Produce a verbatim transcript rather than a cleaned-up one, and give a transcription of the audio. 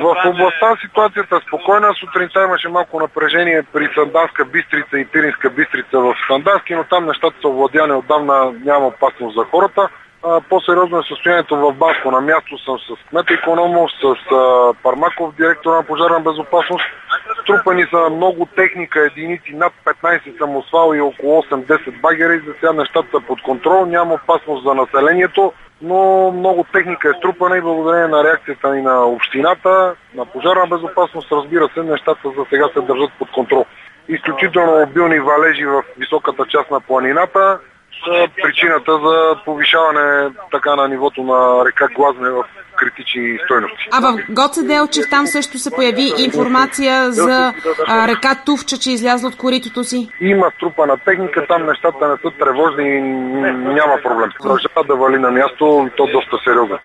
В областта ситуацията е спокойна. Сутринта имаше малко напрежение при Санданска Бистрица и Пиринска Бистрица в Сандански, но там нещата са овладяни отдавна, няма опасност за хората. По-сериозно е състоянието в Банско. На място съм с кмета Икономов, с а, Пармаков, директор на пожарна безопасност. Струпани са много техника, единици, над петнайсет самосвал и около осем-десет багера. И за сега нещата са под контрол, няма опасност за населението, но много техника е струпана и благодарение на реакцията и на общината, на пожарна безопасност, разбира се, нещата за сега се държат под контрол. Изключително обилни валежи в високата част на планината са причината за повишаване така на нивото на река Глазне в критични стойности. А в Гоце Делчев там също се появи информация за а, река Тувча, че е излязла от коритото си? Има струпана техника, там нещата не са тревожни и няма проблем. Продължава да вали на място и то доста сериозно.